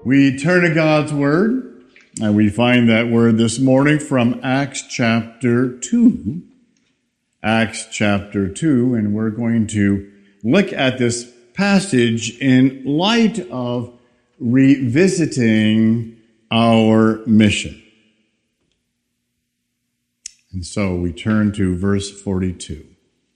We turn to God's Word, and we find that word this morning from Acts chapter 2. Acts chapter 2, and we're going to look at this passage in light of revisiting our mission. And so we turn to verse 42.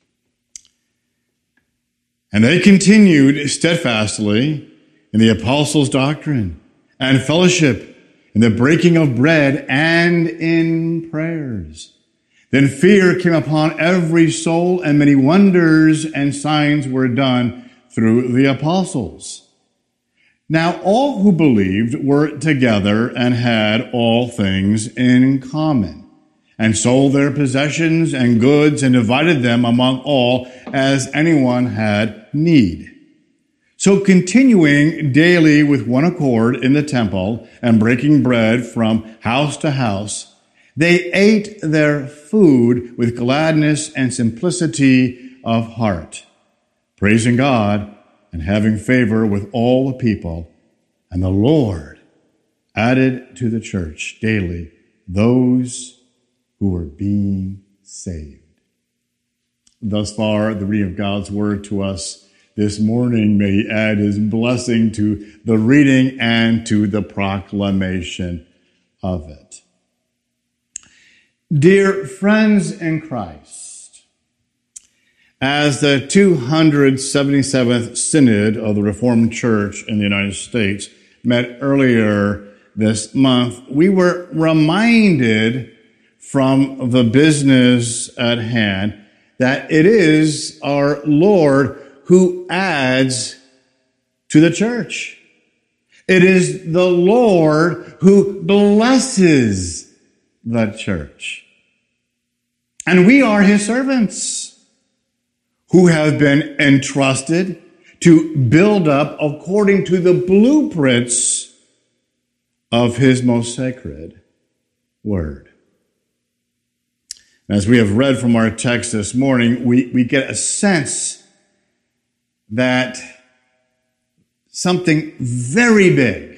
And they continued steadfastly in the apostles' doctrine and fellowship, in the breaking of bread and in prayers. Then fear came upon every soul, and many wonders and signs were done through the apostles. Now all who believed were together and had all things in common, and sold their possessions and goods and divided them among all as anyone had need. So continuing daily with one accord in the temple and breaking bread from house to house, they ate their food with gladness and simplicity of heart, praising God and having favor with all the people. And the Lord added to the church daily those who were being saved. Thus far, the reading of God's word to us this morning. May He add His blessing to the reading and to the proclamation of it. Dear friends in Christ, as the 277th Synod of the Reformed Church in the United States met earlier this month, we were reminded from the business at hand that it is our Lord who adds to the church. It is the Lord who blesses the church. And we are His servants who have been entrusted to build up according to the blueprints of His most sacred word. As we have read from our text this morning, we get a sense that something very big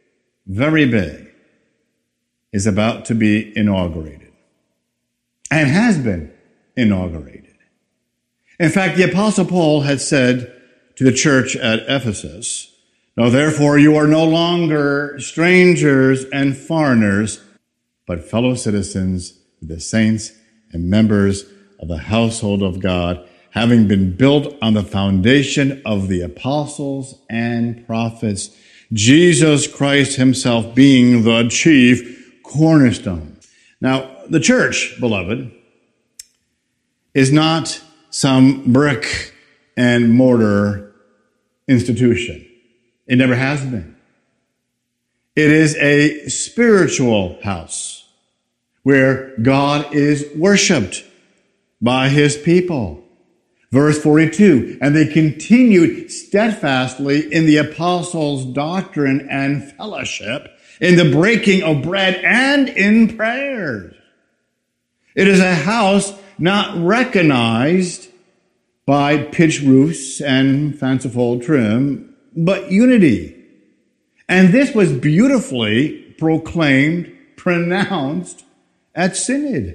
is about to be inaugurated and has been inaugurated. In fact, the Apostle Paul had said to the church at Ephesus, "Now therefore you are no longer strangers and foreigners, but fellow citizens with the saints and members of the household of God, having been built on the foundation of the apostles and prophets, Jesus Christ Himself being the chief cornerstone." Now, the church, beloved, is not some brick and mortar institution. It never has been. It is a spiritual house where God is worshiped by His people. Verse 42, and they continued steadfastly in the apostles' doctrine and fellowship, in the breaking of bread and in prayers. It is a house not recognized by pitched roofs and fanciful trim, but unity. And this was beautifully proclaimed, pronounced at Synod.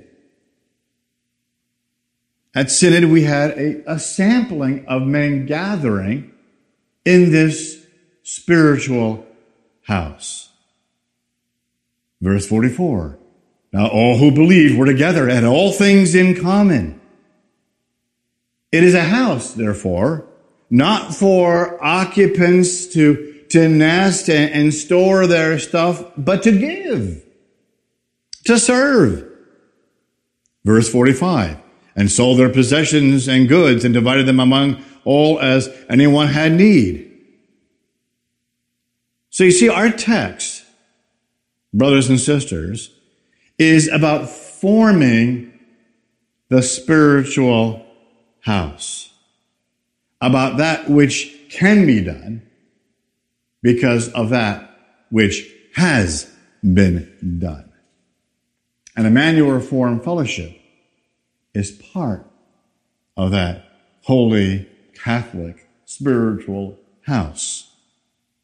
At Synod, we had a sampling of men gathering in this spiritual house. Verse 44, now all who believed were together and had all things in common. It is a house, therefore, not for occupants to nest and store their stuff, but to give, to serve. Verse 45, and sold their possessions and goods and divided them among all as anyone had need. So you see, our text, brothers and sisters, is about forming the spiritual house, about that which can be done because of that which has been done. And Emmanuel Reformed Fellowship is part of that holy Catholic spiritual house.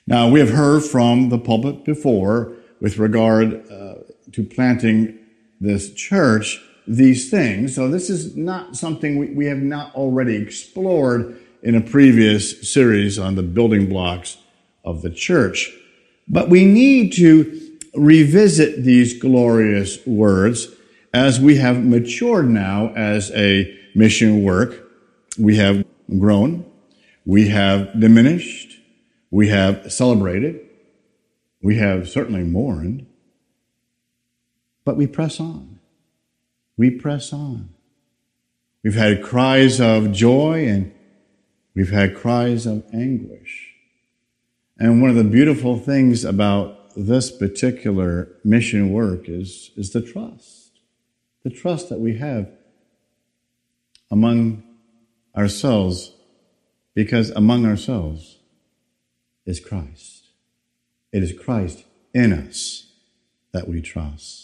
Now, we have heard from the pulpit before with regard to planting this church these things. So this is not something we have not already explored in a previous series on the building blocks of the church. But we need to revisit these glorious words as we have matured now as a mission work. We have grown, we have diminished, we have celebrated, we have certainly mourned, but we press on. We press on. We've had cries of joy and we've had cries of anguish. And one of the beautiful things about this particular mission work is the trust that we have among ourselves, because among ourselves is Christ. It is Christ in us that we trust.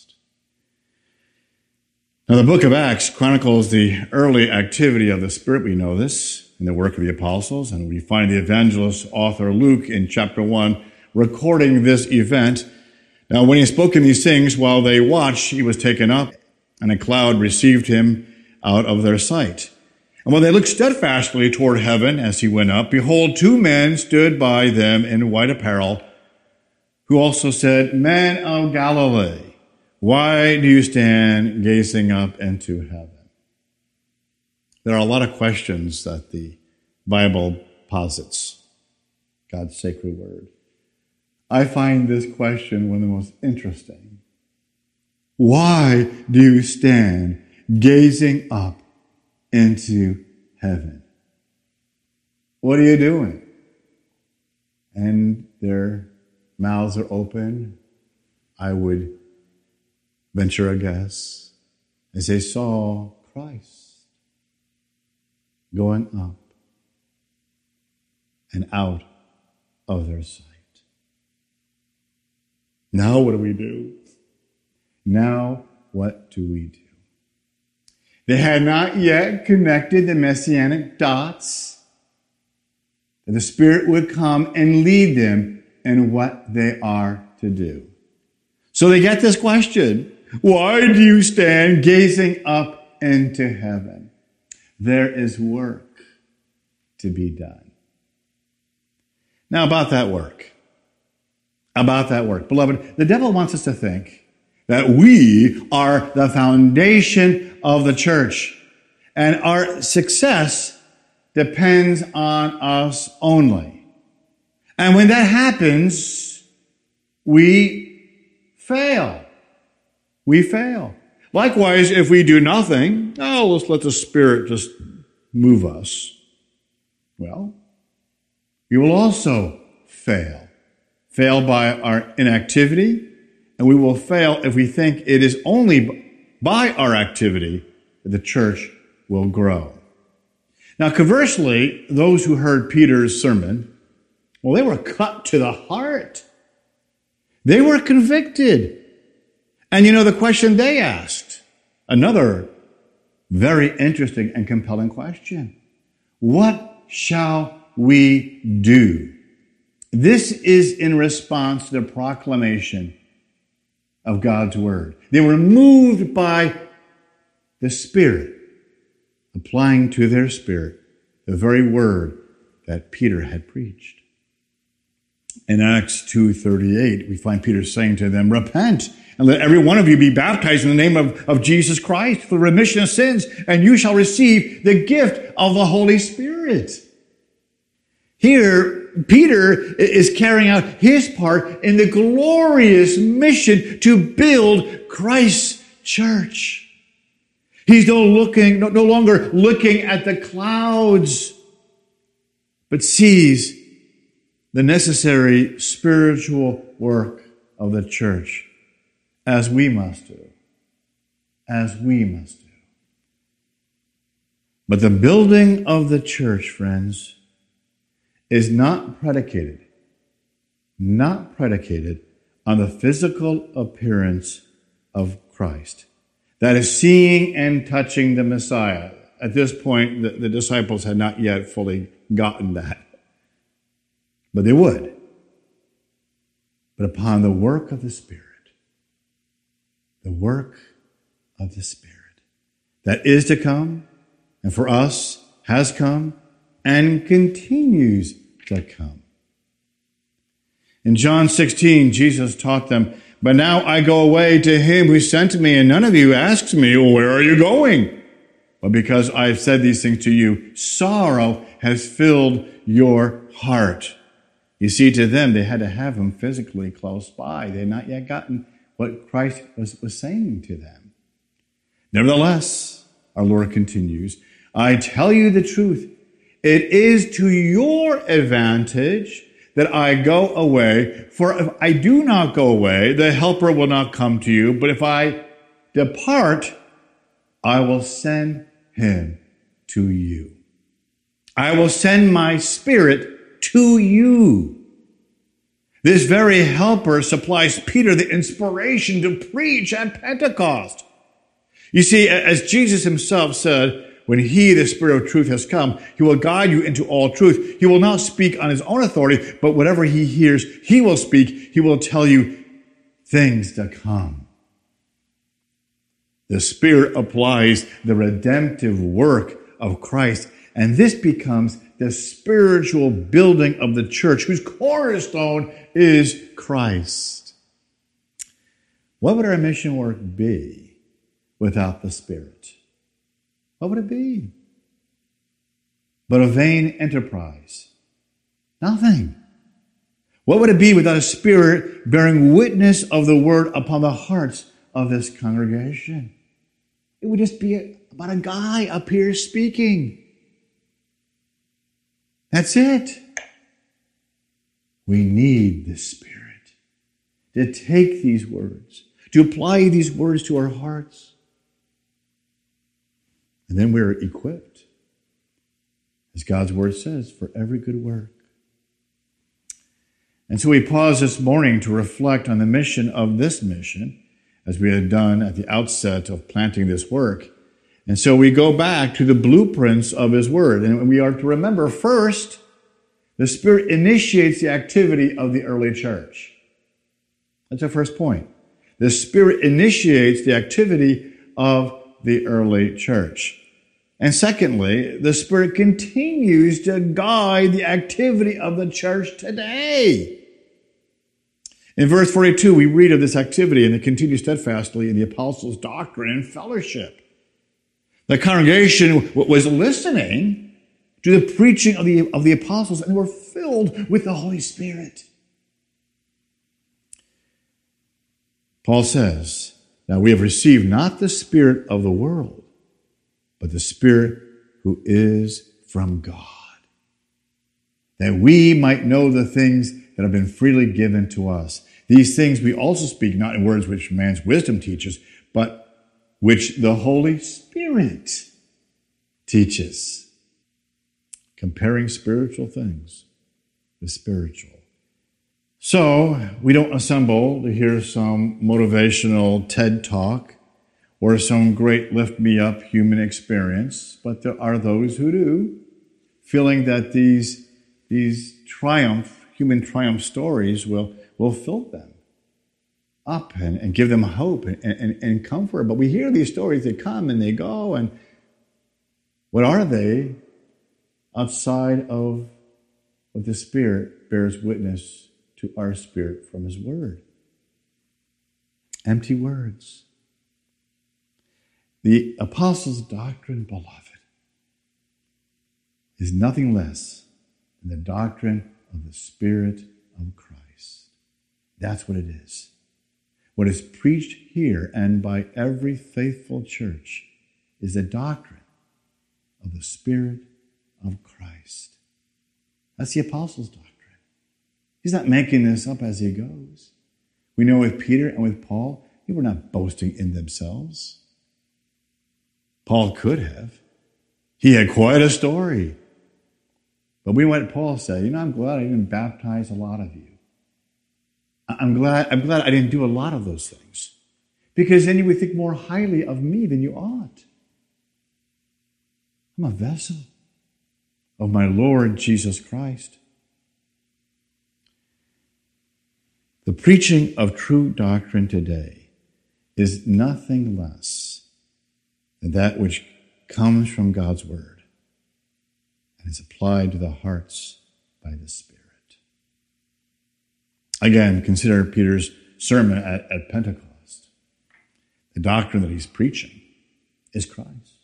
Now, the book of Acts chronicles the early activity of the Spirit. We know this in the work of the apostles, and we find the evangelist author Luke in chapter 1 recording this event. Now, when he had spoken these things, while they watched, he was taken up, and a cloud received him out of their sight. And when they looked steadfastly toward heaven as he went up, behold, two men stood by them in white apparel, who also said, Men of Galilee, why do you stand gazing up into heaven? There are a lot of questions that the Bible posits, God's sacred word. I find this question one of the most interesting. Why do you stand gazing up into heaven? What are you doing? And their mouths are open. I would venture a guess, as they saw Christ going up and out of their sight. Now what do we do? Now what do we do? They had not yet connected the messianic dots, that the Spirit would come and lead them in what they are to do. So they get this question, why do you stand gazing up into heaven? There is work to be done. Now about that work. Beloved, the devil wants us to think that we are the foundation of the church and our success depends on us only. And when that happens, we fail. We fail. Likewise, if we do nothing, let's let the Spirit just move us. Well, we will also fail. Fail by our inactivity, and we will fail if we think it is only by our activity that the church will grow. Now, conversely, those who heard Peter's sermon, they were cut to the heart. They were convicted. And the question they asked, another very interesting and compelling question. What shall we do? This is in response to the proclamation of God's word. They were moved by the Spirit, applying to their spirit the very word that Peter had preached. In Acts 2:38, we find Peter saying to them, Repent, and let every one of you be baptized in the name of Jesus Christ for the remission of sins, and you shall receive the gift of the Holy Spirit. Here, Peter is carrying out his part in the glorious mission to build Christ's church. He's no longer looking at the clouds, but sees the necessary spiritual work of the church, as we must do. But the building of the church, friends, is not predicated on the physical appearance of Christ. That is seeing and touching the Messiah. At this point, the disciples had not yet fully gotten that. But they would. but upon the work of the Spirit. The work of the Spirit that is to come, and for us has come, and continues to come. In John 16, Jesus taught them, "But now I go away to him who sent me, and none of you asks me, 'Where are you going?' But because I have said these things to you, sorrow has filled your heart." You see, to them, they had to have him physically close by. They had not yet gotten what Christ was saying to them. "Nevertheless," our Lord continues, "I tell you the truth. It is to your advantage that I go away. For if I do not go away, the Helper will not come to you. But if I depart, I will send him to you. I will send my Spirit to you." This very Helper supplies Peter the inspiration to preach at Pentecost. You see, as Jesus himself said, when he, the Spirit of truth, has come, he will guide you into all truth. He will not speak on his own authority, but whatever he hears, he will speak. He will tell you things to come. The Spirit applies the redemptive work of Christ, and this becomes the spiritual building of the church, whose cornerstone is Christ. What would our mission work be without the Spirit? What would it be? But a vain enterprise. Nothing. What would it be without a Spirit bearing witness of the word upon the hearts of this congregation? It would just be about a guy up here speaking. That's it. We need the Spirit to take these words, to apply these words to our hearts. And then we're equipped, as God's word says, for every good work. And so we pause this morning to reflect on the mission of this mission, as we had done at the outset of planting this work. And so we go back to the blueprints of his word. And we are to remember, first, the Spirit initiates the activity of the early church. That's our first point. The Spirit initiates the activity of the early church. And secondly, the Spirit continues to guide the activity of the church today. In verse 42, we read of this activity, and it continues steadfastly in the apostles' doctrine and fellowship. The congregation was listening to the preaching of the apostles, and were filled with the Holy Spirit. Paul says, "Now we have received not the spirit of the world, but the Spirit who is from God, that we might know the things that have been freely given to us. These things we also speak, not in words which man's wisdom teaches, but which the Holy Spirit teaches." Comparing spiritual things with spiritual. So, we don't assemble to hear some motivational TED talk or some great lift-me-up human experience, but there are those who do, feeling that these human triumph stories will fill them up and give them hope and comfort. But we hear these stories, they come and they go, and what are they outside of what the Spirit bears witness to our spirit from his word? Empty words. The apostles' doctrine, beloved, is nothing less than the doctrine of the Spirit of Christ. That's what it is. What is preached here and by every faithful church is the doctrine of the Spirit of Christ. That's the apostles' doctrine. He's not making this up as he goes. We know with Peter and with Paul, they were not boasting in themselves. Paul could have. He had quite a story. But we know what Paul said. I'm glad I didn't baptize a lot of you. I'm glad I didn't do a lot of those things. Because then you would think more highly of me than you ought. I'm a vessel of my Lord Jesus Christ. The preaching of true doctrine today is nothing less than that which comes from God's word and is applied to the hearts by the Spirit. Again, consider Peter's sermon at Pentecost. The doctrine that he's preaching is Christ.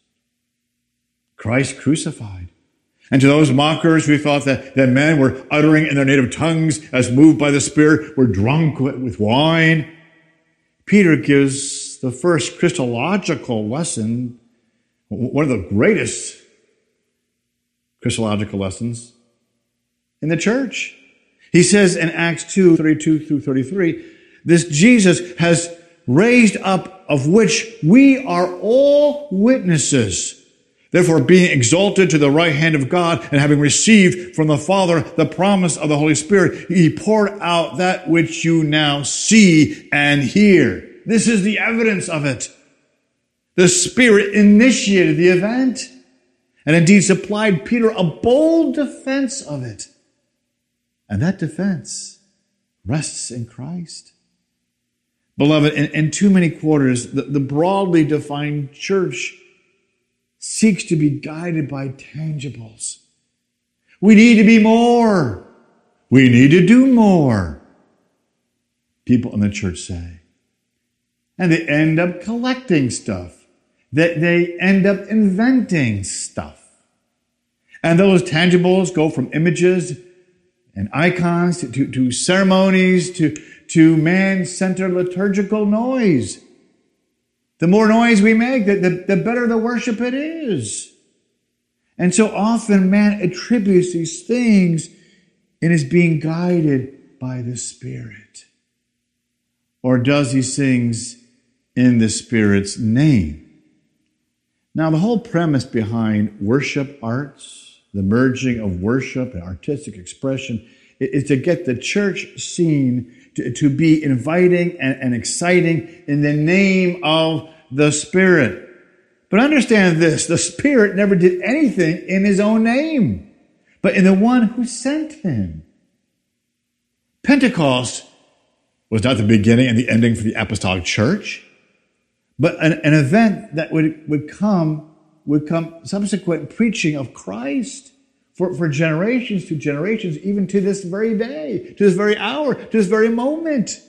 Christ crucified. And to those mockers who thought that men were uttering in their native tongues as moved by the Spirit, were drunk with wine, Peter gives the first Christological lesson, one of the greatest Christological lessons in the church. He says in Acts 2:32 through 33, this Jesus has raised up, of which we are all witnesses. Therefore, being exalted to the right hand of God and having received from the Father the promise of the Holy Spirit, he poured out that which you now see and hear. This is the evidence of it. The Spirit initiated the event and indeed supplied Peter a bold defense of it. And that defense rests in Christ. Beloved, in too many quarters, the broadly defined church seeks to be guided by tangibles. We need to be more. We need to do more, people in the church say. And they end up collecting stuff. They end up inventing stuff. And those tangibles go from images and icons to ceremonies to man-centered liturgical noise. The more noise we make, the better the worship it is. And so often man attributes these things and is being guided by the Spirit. Or does these things in the Spirit's name. Now, the whole premise behind worship arts, the merging of worship and artistic expression, is to get the church scene to be inviting and exciting in the name of the Spirit. But understand this, the Spirit never did anything in his own name, but in the one who sent him. Pentecost was not the beginning and the ending for the apostolic church, but an event that would come subsequent preaching of Christ for generations to generations, even to this very day, to this very hour, to this very moment.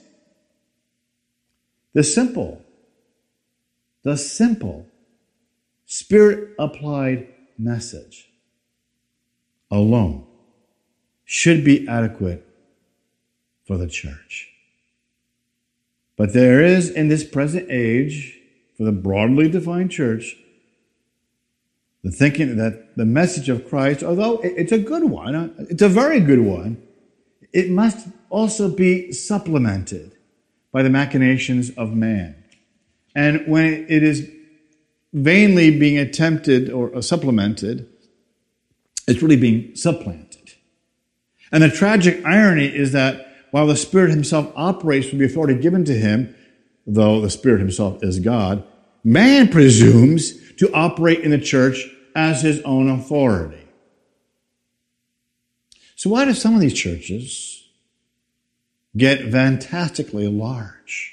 The simple Spirit-applied message alone should be adequate for the church. But there is, in this present age, for the broadly defined church, the thinking that the message of Christ, although it's a good one, it's a very good one, it must also be supplemented by the machinations of man. And when it is vainly being attempted or supplemented, it's really being supplanted. And the tragic irony is that while the Spirit himself operates with the authority given to him, though the Spirit himself is God, man presumes to operate in the church as his own authority. So why do some of these churches get fantastically large?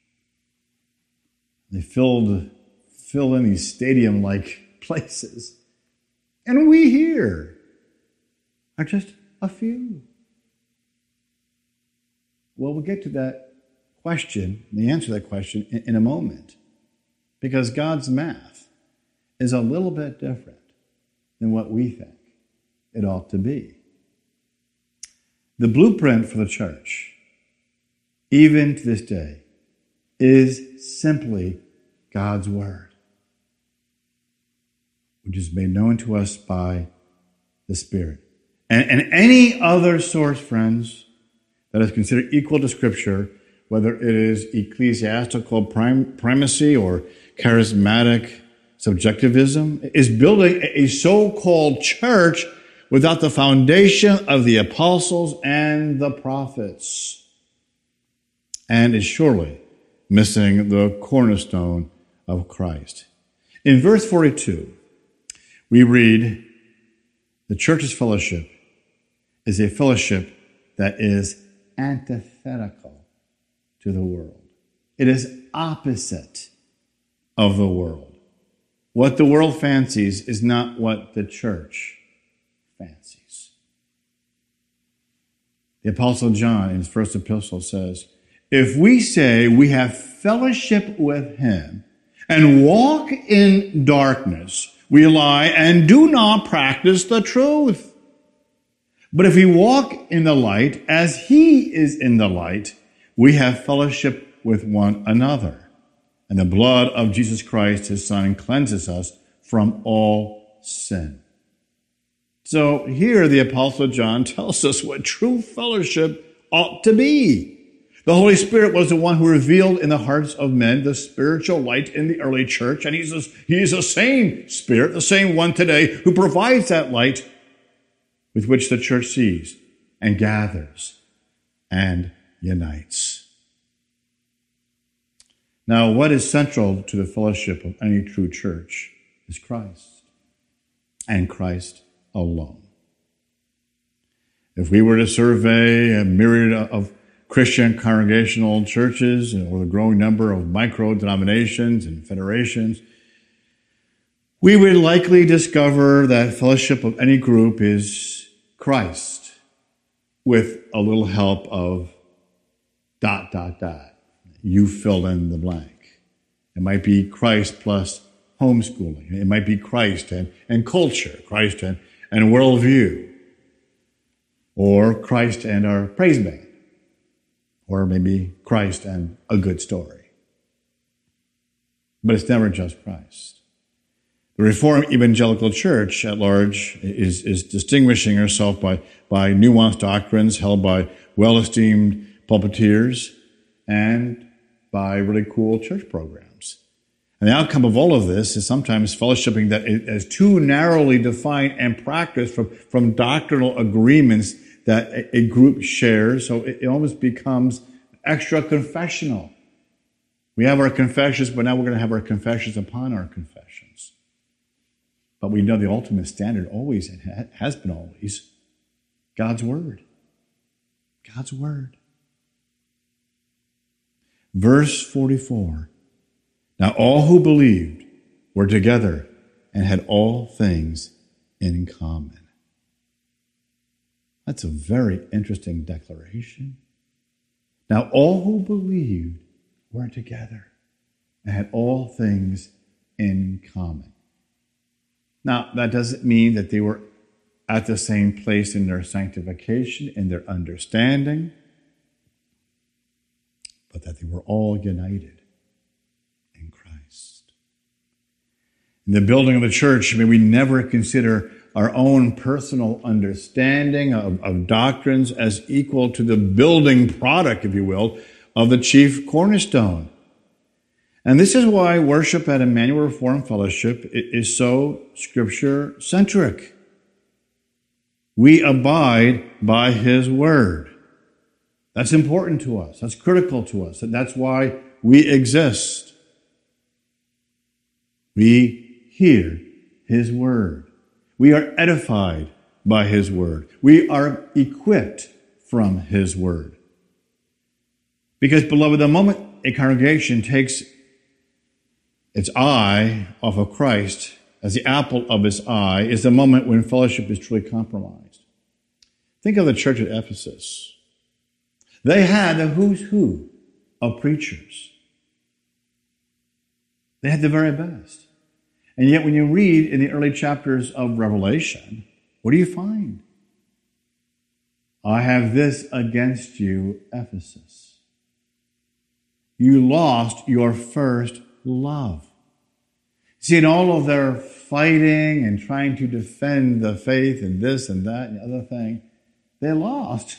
They fill in these stadium-like places. And we here are just a few. Well, we'll get to that question, the answer to that question, in a moment. Because God's math is a little bit different than what we think it ought to be. The blueprint for the church, even to this day, is simply God's Word, which is made known to us by the Spirit. And any other source, friends, that is considered equal to Scripture, whether it is ecclesiastical primacy or charismatic subjectivism, is building a so-called church without the foundation of the apostles and the prophets, and is surely missing the cornerstone of Christ. In verse 42, we read, the church's fellowship is a fellowship that is antithetical to the world. It is opposite of the world. What the world fancies is not what the church fancies. The Apostle John in his first epistle says, if we say we have fellowship with him and walk in darkness, we lie and do not practice the truth. But if we walk in the light as he is in the light, we have fellowship with one another. And the blood of Jesus Christ, his Son, cleanses us from all sin. So here the Apostle John tells us what true fellowship ought to be. The Holy Spirit was the one who revealed in the hearts of men the spiritual light in the early church. And he is the same Spirit, the same one today, who provides that light with which the church sees and gathers and unites. Now, what is central to the fellowship of any true church is Christ and Christ alone. If we were to survey a myriad of Christian congregational churches or the growing number of micro-denominations and federations, we would likely discover that fellowship of any group is Christ with a little help of ... You fill in the blank. It might be Christ plus homeschooling. It might be Christ and culture, Christ and worldview, or Christ and our praise band, or maybe Christ and a good story. But it's never just Christ. The Reformed Evangelical Church at large is distinguishing herself by nuanced doctrines held by well-esteemed pulpiteers and by really cool church programs. And the outcome of all of this is sometimes fellowshipping that is too narrowly defined and practiced from doctrinal agreements that a group shares, so it almost becomes extra confessional. We have our confessions, but now we're going to have our confessions upon our confessions. But we know the ultimate standard always, and has been always, God's Word. God's Word. Verse 44, now all who believed were together and had all things in common. That's a very interesting declaration. Now all who believed were together and had all things in common. Now that doesn't mean that they were at the same place in their sanctification, in their understanding, but that they were all united in Christ. In the building of the church, may we never consider our own personal understanding of doctrines as equal to the building product, if you will, of the chief cornerstone. And this is why worship at Emmanuel Reformed Fellowship is so Scripture-centric. We abide by His Word. That's important to us. That's critical to us. And that's why we exist. We hear His Word. We are edified by His Word. We are equipped from His Word. Because, beloved, the moment a congregation takes its eye off of Christ as the apple of its eye is the moment when fellowship is truly compromised. Think of the church at Ephesus. They had the who's who of preachers. They had the very best. And yet when you read in the early chapters of Revelation, what do you find? I have this against you, Ephesus. You lost your first love. See, in all of their fighting and trying to defend the faith and this and that and the other thing, they lost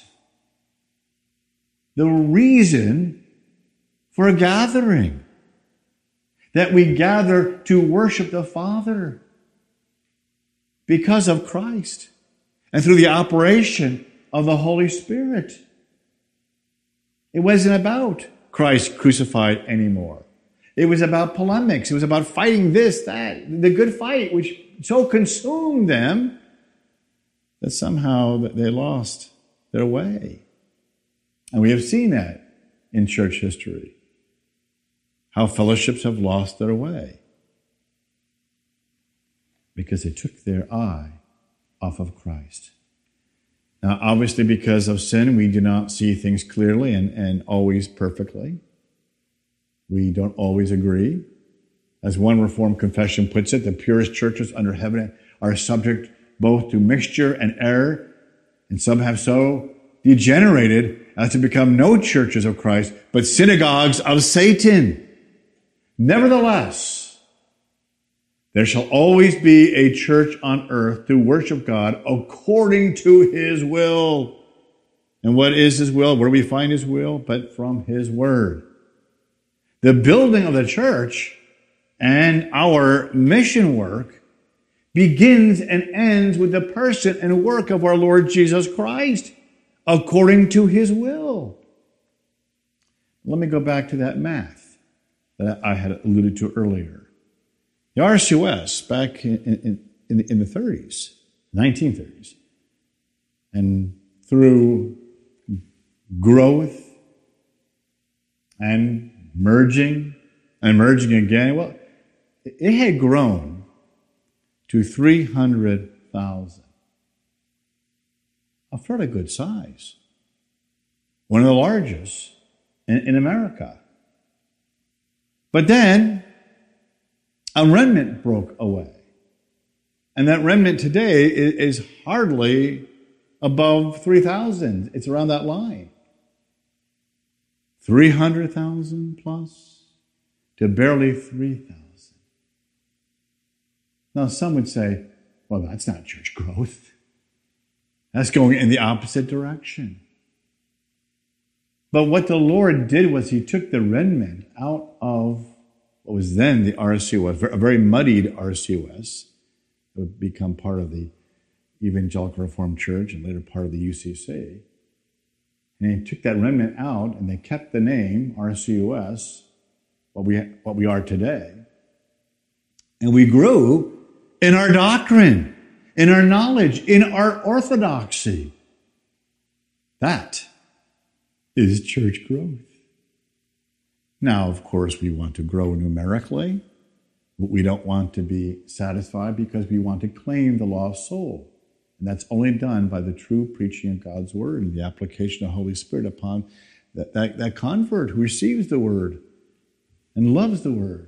the reason for a gathering. That we gather to worship the Father because of Christ and through the operation of the Holy Spirit. It wasn't about Christ crucified anymore. It was about polemics. It was about fighting this, that, the good fight, which so consumed them that somehow they lost their way. And we have seen that in church history. How fellowships have lost their way because they took their eye off of Christ. Now, obviously, because of sin, we do not see things clearly and always perfectly. We don't always agree. As one Reformed confession puts it, the purest churches under heaven are subject both to mixture and error, and some have so degenerated as to become no churches of Christ, but synagogues of Satan. Nevertheless, there shall always be a church on earth to worship God according to His will. And what is His will? Where do we find His will? But from His Word. The building of the church and our mission work begins and ends with the person and work of our Lord Jesus Christ according to His will. Let me go back to that math that I had alluded to earlier. The RCOS back in the 30s, 1930s, and through growth and merging and merging again, well, it had grown to 300,000. A fairly good size. One of the largest in America. But then a remnant broke away. And that remnant today is hardly above 3,000. It's around that line. 300,000 plus to barely 3,000. Now, some would say, well, that's not church growth. That's going in the opposite direction. But what the Lord did was He took the remnant out of what was then the RCOS, a very muddied RCOS. It would become part of the Evangelical Reformed Church and later part of the UCC. And He took that remnant out, and they kept the name RCOS, what we are today. And we grew in our doctrine, in our knowledge, in our orthodoxy. That is church growth. Now, of course, we want to grow numerically. We don't want to be satisfied because we want to claim the lost soul. And that's only done by the true preaching of God's Word and the application of the Holy Spirit upon that convert who receives the Word and loves the Word.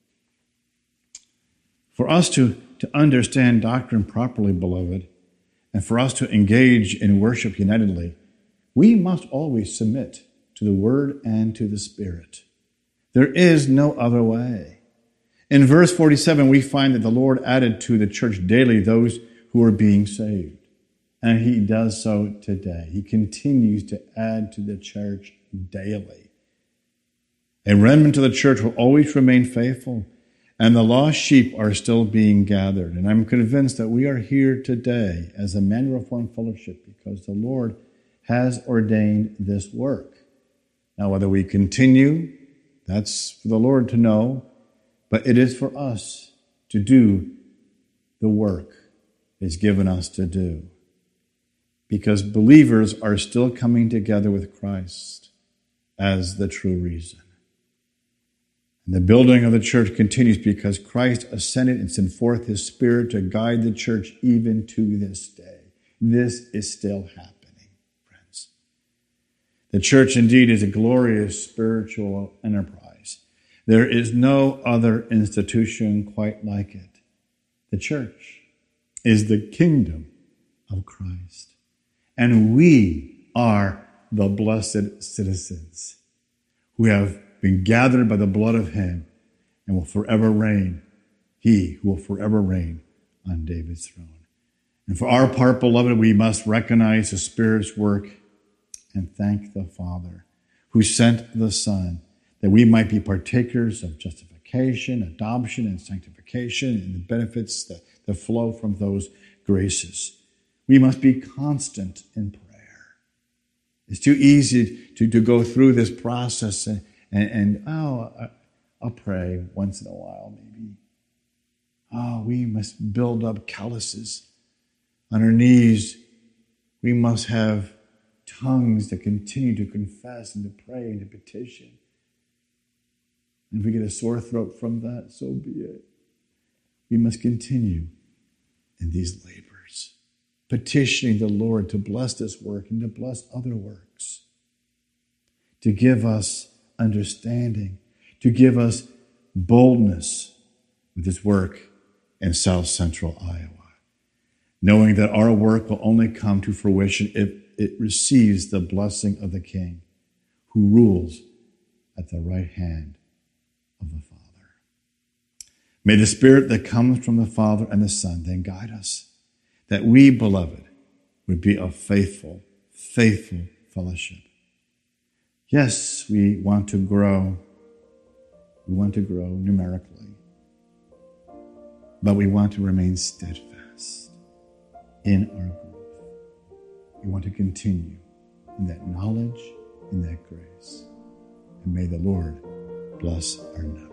For us to understand doctrine properly, beloved, and for us to engage in worship unitedly, we must always submit to the Word and to the Spirit. There is no other way. In verse 47, we find that the Lord added to the church daily those who are being saved. And He does so today. He continues to add to the church daily. A remnant of the church will always remain faithful, and the lost sheep are still being gathered. And I'm convinced that we are here today as a Emmanuel Reformed Fellowship because the Lord has ordained this work. Now, whether we continue, that's for the Lord to know, but it is for us to do the work He's given us to do. Because believers are still coming together with Christ as the true reason. And the building of the church continues because Christ ascended and sent forth His Spirit to guide the church even to this day. This is still happening, friends. The church indeed is a glorious spiritual enterprise. There is no other institution quite like it. The church is the kingdom of Christ. And we are the blessed citizens who have been gathered by the blood of Him and will forever reign. He who will forever reign on David's throne. And for our part, beloved, we must recognize the Spirit's work and thank the Father who sent the Son that we might be partakers of justification, adoption, and sanctification and the benefits that flow from those graces. We must be constant in prayer. It's too easy to go through this process and I'll pray once in a while, maybe. We must build up calluses on our knees. We must have tongues to continue to confess and to pray and to petition. And if we get a sore throat from that, so be it. We must continue in these labors, petitioning the Lord to bless this work and to bless other works, to give us understanding, to give us boldness with His work in South Central Iowa, knowing that our work will only come to fruition if it receives the blessing of the King who rules at the right hand of the Father. May the Spirit that comes from the Father and the Son then guide us, that we, beloved, would be a faithful fellowship. Yes, we want to grow. We want to grow numerically, but we want to remain steadfast in our growth. We want to continue in that knowledge, in that grace. And may the Lord bless our knowledge.